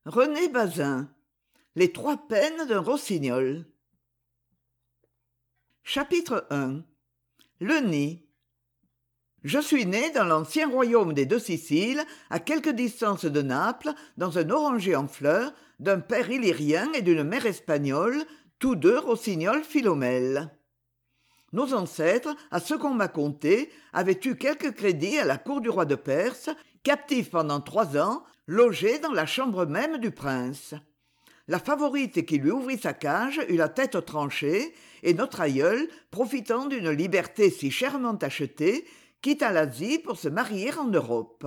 René Bazin. Les trois peines d'un rossignol. Chapitre I. Le nid. Je suis né dans l'ancien royaume des deux Siciles, à quelque distance de Naples, dans un oranger en fleurs, d'un père illyrien et d'une mère espagnole, tous deux rossignols Philomèle. Nos ancêtres, à ce qu'on m'a conté, avaient eu quelque crédit à la cour du roi de Perse, captifs pendant 3 ans, logés dans la chambre même du prince. La favorite qui lui ouvrit sa cage eut la tête tranchée, et notre aïeul, profitant d'une liberté si chèrement achetée, quitta l'Asie pour se marier en Europe.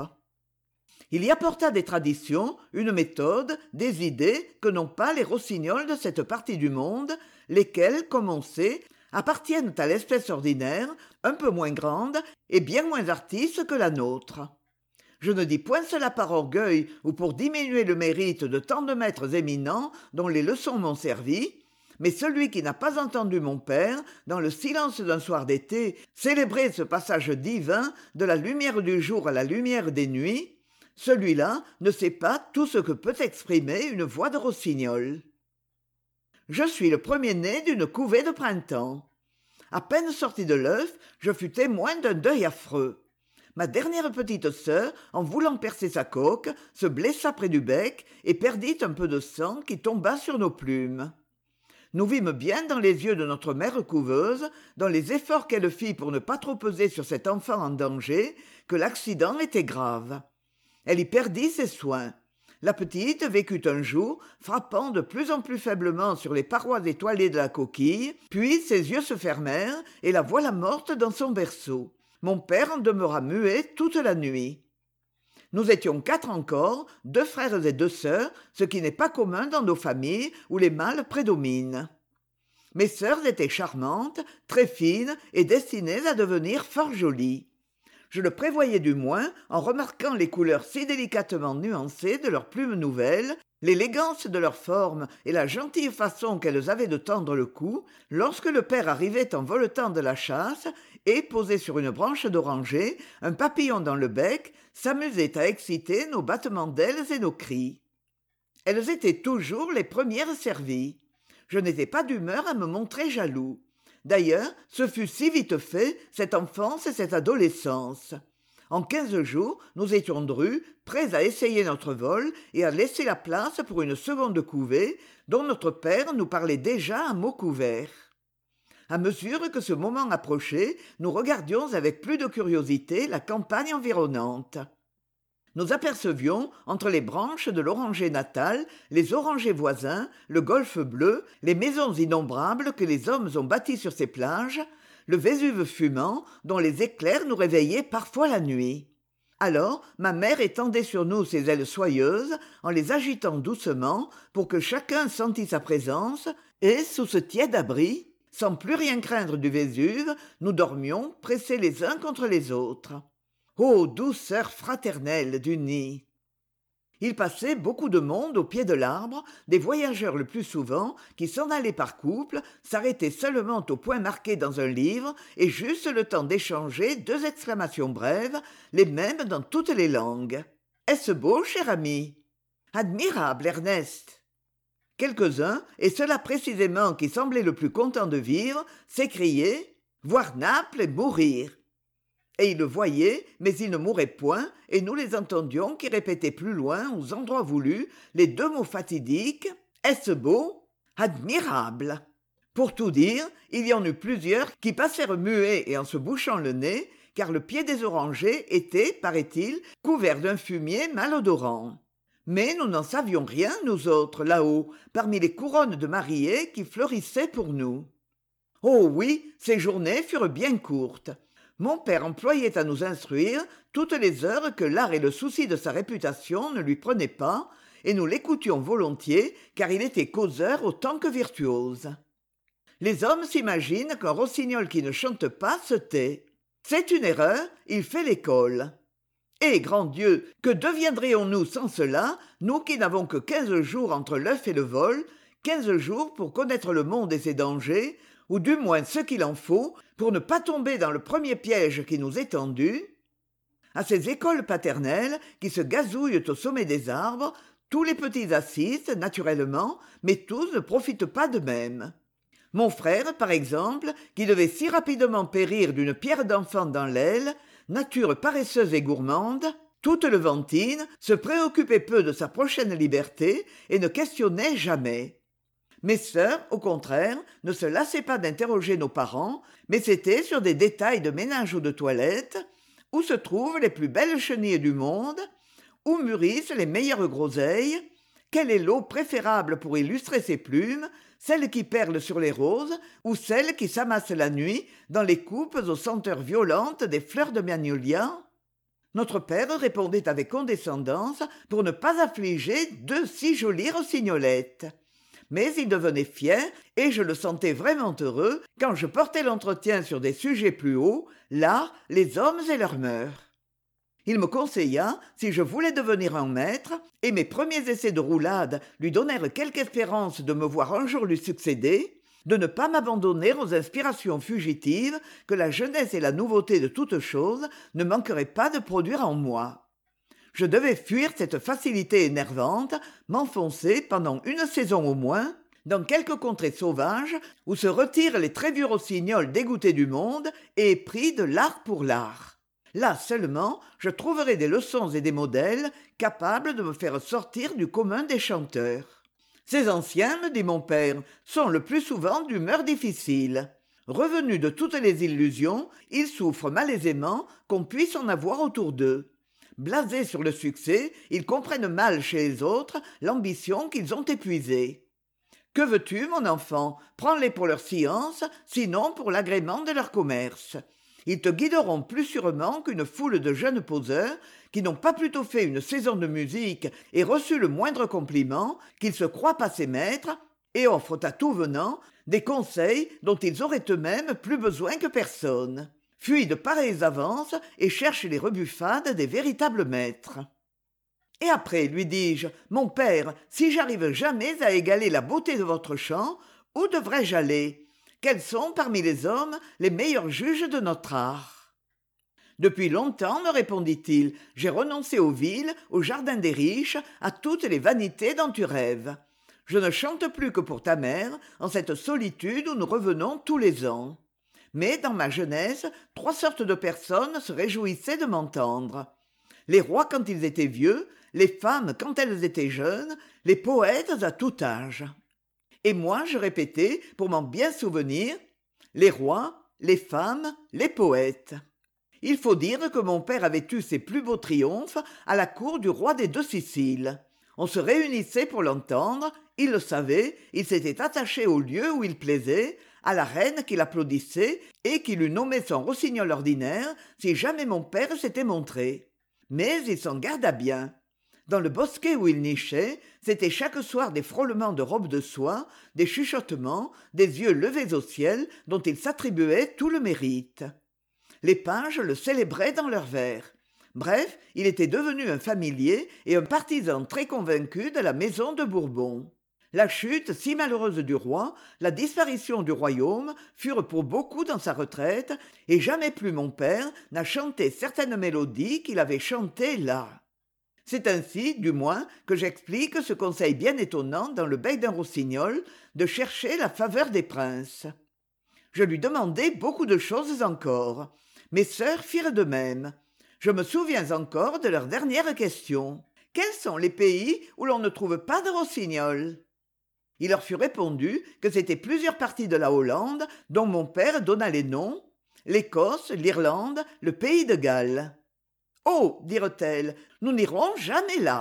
Il y apporta des traditions, une méthode, des idées que n'ont pas les rossignols de cette partie du monde, lesquels, comme on sait, appartiennent à l'espèce ordinaire, un peu moins grande et bien moins artiste que la nôtre. Je ne dis point cela par orgueil ou pour diminuer le mérite de tant de maîtres éminents dont les leçons m'ont servi, mais celui qui n'a pas entendu mon père, dans le silence d'un soir d'été, célébrer ce passage divin de la lumière du jour à la lumière des nuits, celui-là ne sait pas tout ce que peut exprimer une voix de rossignol. Je suis le premier-né d'une couvée de printemps. À peine sorti de l'œuf, je fus témoin d'un deuil affreux. Ma dernière petite sœur, en voulant percer sa coque, se blessa près du bec et perdit un peu de sang qui tomba sur nos plumes. Nous vîmes bien dans les yeux de notre mère couveuse, dans les efforts qu'elle fit pour ne pas trop peser sur cet enfant en danger, que l'accident était grave. Elle y perdit ses soins. La petite vécut un jour, frappant de plus en plus faiblement sur les parois étoilées de la coquille, puis ses yeux se fermèrent et la voilà morte dans son berceau. Mon père en demeura muet toute la nuit. Nous étions 4 encore, 2 frères et 2 sœurs, ce qui n'est pas commun dans nos familles où les mâles prédominent. Mes sœurs étaient charmantes, très fines et destinées à devenir fort jolies. Je le prévoyais du moins en remarquant les couleurs si délicatement nuancées de leurs plumes nouvelles, l'élégance de leurs formes et la gentille façon qu'elles avaient de tendre le cou, lorsque le père arrivait en voletant de la chasse et, posé sur une branche d'oranger, un papillon dans le bec, s'amusait à exciter nos battements d'ailes et nos cris. Elles étaient toujours les premières servies. Je n'étais pas d'humeur à me montrer jaloux. D'ailleurs, ce fut si vite fait, cette enfance et cette adolescence. En 15 jours, nous étions drus, prêts à essayer notre vol et à laisser la place pour une seconde couvée, dont notre père nous parlait déjà à mots couverts. À mesure que ce moment approchait, nous regardions avec plus de curiosité la campagne environnante. Nous apercevions, entre les branches de l'oranger natal, les orangers voisins, le golfe bleu, les maisons innombrables que les hommes ont bâties sur ces plages, le Vésuve fumant, dont les éclairs nous réveillaient parfois la nuit. Alors, ma mère étendait sur nous ses ailes soyeuses, en les agitant doucement, pour que chacun sentît sa présence, et, sous ce tiède abri, sans plus rien craindre du Vésuve, nous dormions, pressés les uns contre les autres. Ô douceur fraternelle du nid! Il passait beaucoup de monde au pied de l'arbre, des voyageurs le plus souvent, qui s'en allaient par couple, s'arrêtaient seulement au point marqué dans un livre, et juste le temps d'échanger 2 exclamations brèves, les mêmes dans toutes les langues. « Est-ce beau, cher ami ?»« Admirable, Ernest !» Quelques-uns, et ceux-là précisément qui semblaient le plus contents de vivre, s'écriaient « Voir Naples et mourir !» Et ils le voyaient, mais ils ne mouraient point, et nous les entendions qui répétaient plus loin, aux endroits voulus, les 2 mots fatidiques « Est-ce beau ? Admirable !» Pour tout dire, il y en eut plusieurs qui passèrent muets et en se bouchant le nez, car le pied des orangers était, paraît-il, couvert d'un fumier malodorant. Mais nous n'en savions rien, nous autres, là-haut, parmi les couronnes de mariés qui fleurissaient pour nous. Oh oui, ces journées furent bien courtes. Mon père employait à nous instruire toutes les heures que l'art et le souci de sa réputation ne lui prenaient pas, et nous l'écoutions volontiers, car il était causeur autant que virtuose. Les hommes s'imaginent qu'un rossignol qui ne chante pas se tait. C'est une erreur, il fait l'école. Et, grand Dieu, que deviendrions-nous sans cela, nous qui n'avons que 15 jours entre l'œuf et le vol, 15 jours pour connaître le monde et ses dangers, ou du moins ce qu'il en faut, pour ne pas tomber dans le premier piège qui nous est tendu. À ces écoles paternelles, qui se gazouillent au sommet des arbres, Tous les petits assistent, naturellement, mais tous ne profitent pas de même. Mon frère, par exemple, qui devait si rapidement périr d'une pierre d'enfant dans l'aile, nature paresseuse et gourmande, toute levantine, se préoccupait peu de sa prochaine liberté et ne questionnait jamais. Mes sœurs, au contraire, ne se lassaient pas d'interroger nos parents, mais c'était sur des détails de ménage ou de toilette, où se trouvent les plus belles chenilles du monde, où mûrissent les meilleures groseilles, quelle est l'eau préférable pour illustrer ses plumes, celle qui perle sur les roses ou celle qui s'amasse la nuit dans les coupes aux senteurs violentes des fleurs de magnolia? Notre père répondait avec condescendance pour ne pas affliger deux si jolies rossignolettes. Mais il devenait fier, et je le sentais vraiment heureux, quand je portais l'entretien sur des sujets plus hauts, l'art, les hommes et leurs mœurs. Il me conseilla, si je voulais devenir un maître, et mes premiers essais de roulade lui donnèrent quelque espérance de me voir un jour lui succéder, de ne pas m'abandonner aux inspirations fugitives que la jeunesse et la nouveauté de toutes choses ne manqueraient pas de produire en moi. Je devais fuir cette facilité énervante, m'enfoncer, pendant une saison au moins, dans quelque contrée sauvage où se retirent les très vieux rossignols dégoûtés du monde et épris de l'art pour l'art. Là seulement, je trouverai des leçons et des modèles capables de me faire sortir du commun des chanteurs. Ces anciens, me dit mon père, sont le plus souvent d'humeur difficile. Revenus de toutes les illusions, ils souffrent malaisément qu'on puisse en avoir autour d'eux. Blasés sur le succès, ils comprennent mal chez les autres l'ambition qu'ils ont épuisée. Que veux-tu, mon enfant? Prends-les pour leur science, sinon pour l'agrément de leur commerce. Ils te guideront plus sûrement qu'une foule de jeunes poseurs qui n'ont pas plutôt fait une saison de musique et reçu le moindre compliment, qu'ils se croient passer maîtres, et offrent à tout venant des conseils dont ils auraient eux-mêmes plus besoin que personne. Fuis de pareilles avances et cherche les rebuffades des véritables maîtres. Et après, lui dis-je, mon père, si j'arrive jamais à égaler la beauté de votre chant, où devrais-je aller? Quels sont, parmi les hommes, les meilleurs juges de notre art? Depuis longtemps, me répondit-il, j'ai renoncé aux villes, au jardin des riches, à toutes les vanités dont tu rêves. Je ne chante plus que pour ta mère, en cette solitude où nous revenons tous les ans. Mais dans ma jeunesse, 3 sortes de personnes se réjouissaient de m'entendre. Les rois quand ils étaient vieux, les femmes quand elles étaient jeunes, les poètes à tout âge. Et moi, je répétais, pour m'en bien souvenir, les rois, les femmes, les poètes. Il faut dire que mon père avait eu ses plus beaux triomphes à la cour du roi des 2 Siciles. On se réunissait pour l'entendre, il le savait, il s'était attaché au lieu où il plaisait, à la reine qui l'applaudissait et qui l'eût nommé son rossignol ordinaire si jamais mon père s'était montré. Mais il s'en garda bien. Dans le bosquet où il nichait, c'était chaque soir des frôlements de robes de soie, des chuchotements, des yeux levés au ciel dont il s'attribuait tout le mérite. Les pages le célébraient dans leurs vers. Bref, il était devenu un familier et un partisan très convaincu de la maison de Bourbon. La chute si malheureuse du roi, la disparition du royaume furent pour beaucoup dans sa retraite, et jamais plus mon père n'a chanté certaines mélodies qu'il avait chantées là. C'est ainsi, du moins, que j'explique ce conseil bien étonnant dans le bec d'un rossignol de chercher la faveur des princes. Je lui demandai beaucoup de choses encore. Mes sœurs firent de même. Je me souviens encore de leur dernière question. Quels sont les pays où l'on ne trouve pas de rossignol? Il leur fut répondu que c'étaient plusieurs parties de la Hollande dont mon père donna les noms, l'Écosse, l'Irlande, le pays de Galles. « Oh, dirent-elles, nous n'irons jamais là. »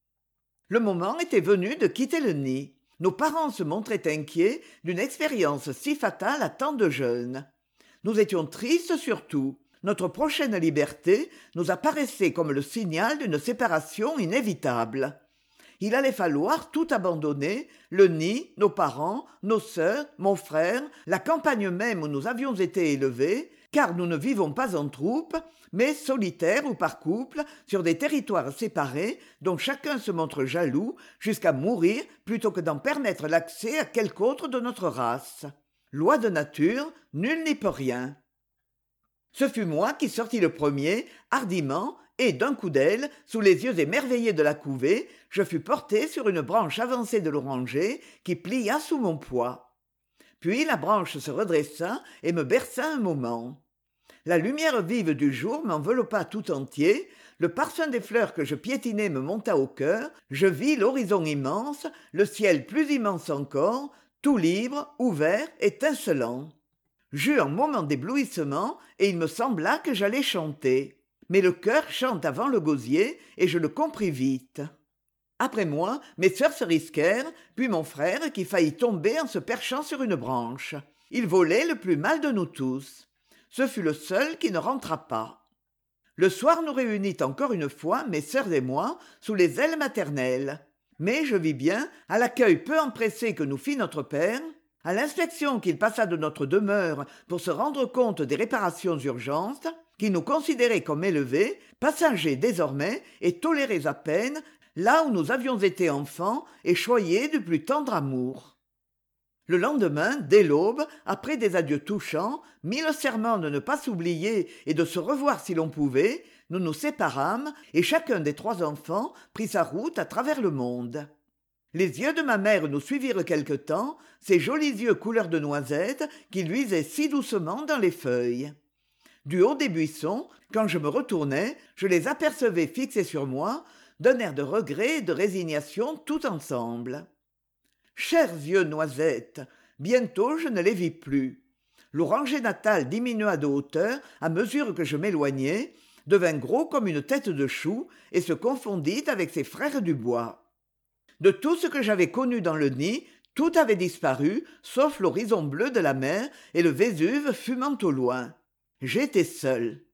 Le moment était venu de quitter le nid. Nos parents se montraient inquiets d'une expérience si fatale à tant de jeunes. Nous étions tristes surtout. Notre prochaine liberté nous apparaissait comme le signal d'une séparation inévitable. Il allait falloir tout abandonner, le nid, nos parents, nos sœurs, mon frère, la campagne même où nous avions été élevés, car nous ne vivons pas en troupe, mais solitaires ou par couple, sur des territoires séparés dont chacun se montre jaloux jusqu'à mourir plutôt que d'en permettre l'accès à quelque autre de notre race. Loi de nature, nul n'y peut rien. Ce fut moi qui sortis le premier, hardiment, et d'un coup d'aile, sous les yeux émerveillés de la couvée, je fus porté sur une branche avancée de l'oranger qui plia sous mon poids. Puis la branche se redressa et me berça un moment. La lumière vive du jour m'enveloppa tout entier, le parfum des fleurs que je piétinais me monta au cœur, je vis l'horizon immense, le ciel plus immense encore, tout libre, ouvert, étincelant. J'eus un moment d'éblouissement et il me sembla que j'allais chanter. Mais le cœur chante avant le gosier et je le compris vite. Après moi, mes sœurs se risquèrent, puis mon frère qui faillit tomber en se perchant sur une branche. Il volait le plus mal de nous tous. Ce fut le seul qui ne rentra pas. Le soir nous réunit encore une fois, mes sœurs et moi, sous les ailes maternelles. Mais je vis bien, à l'accueil peu empressé que nous fit notre père, à l'inspection qu'il passa de notre demeure pour se rendre compte des réparations urgentes, qu'il nous considérait comme élevés, passagers désormais et tolérés à peine, là où nous avions été enfants et choyés du plus tendre amour. Le lendemain, dès l'aube, après des adieux touchants, mis le serment de ne pas s'oublier et de se revoir si l'on pouvait, nous nous séparâmes et chacun des 3 enfants prit sa route à travers le monde. Les yeux de ma mère nous suivirent quelque temps, ces jolis yeux couleur de noisette qui luisaient si doucement dans les feuilles. Du haut des buissons, quand je me retournais, je les apercevais fixés sur moi, d'un air de regret et de résignation tout ensemble. Chers yeux noisettes, bientôt je ne les vis plus. L'oranger natal diminua de hauteur à mesure que je m'éloignais, devint gros comme une tête de chou et se confondit avec ses frères du bois. De tout ce que j'avais connu dans le nid, tout avait disparu, sauf l'horizon bleu de la mer et le Vésuve fumant au loin. J'étais seul.